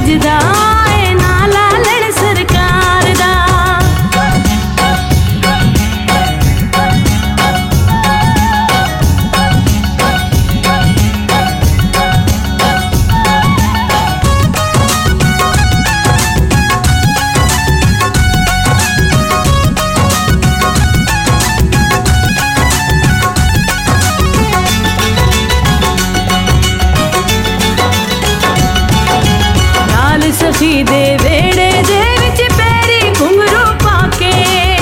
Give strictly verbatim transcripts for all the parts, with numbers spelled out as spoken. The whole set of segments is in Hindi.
वजदा ए नाला लड़ सरकार दा। सखी दे वेड़े दे विच पैरी घुंघरू पाके,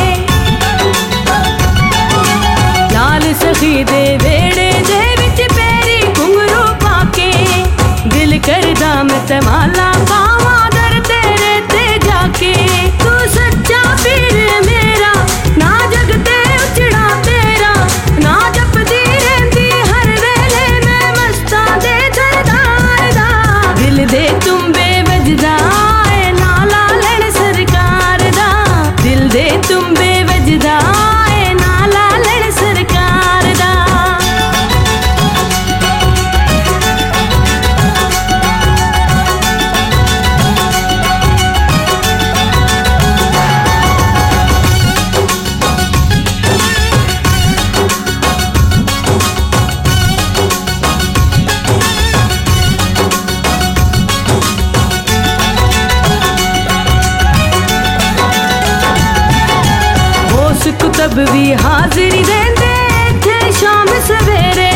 लाल सखी दे वेड़े दे विच पैरी घुंघरू पाके, दिल करदा मैं ते माला पावा दर तेरे ते जाके। तू सच्चा पीर मेरा ना जग ते उचड़ा तेरा, ना जपदी रहंदी हर वेले मैं मस्तां दे सरदार दा। दिल दे तुम्बे वजदा ए नाला लड़ सरकार दा, दिल दे तुम्बे वजदा ए नाला लड़ सरकार दा। कुतब भी हाजिरी देंदे थे शाम सवेरे,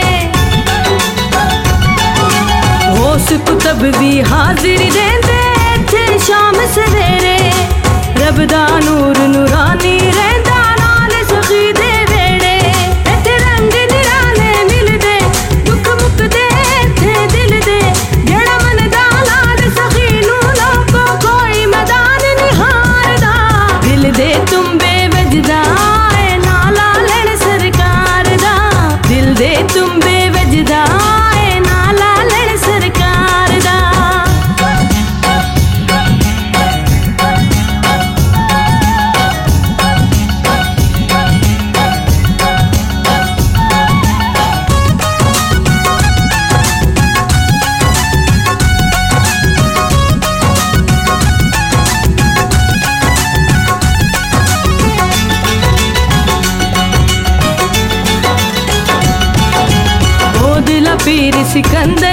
होश कुतब भी हाजिरी देंदे थे शाम सवेरे। रब दा नूर नूरानी रहंदा नाल सखी दे वेड़े, इत्थे रंग निराले मिलदे दुख मुकदे इत्थे दिल दे। जेड़ा मन दा लाल सखी नूं लोको कोई मैदान नहीं हारदा। दिल दे तुम्बे वजदा ए नाला लड़ सरकार दा, दिल दे तुम्बे वजदा ए नाला लड़ सरकार दा। पीर सिकंदर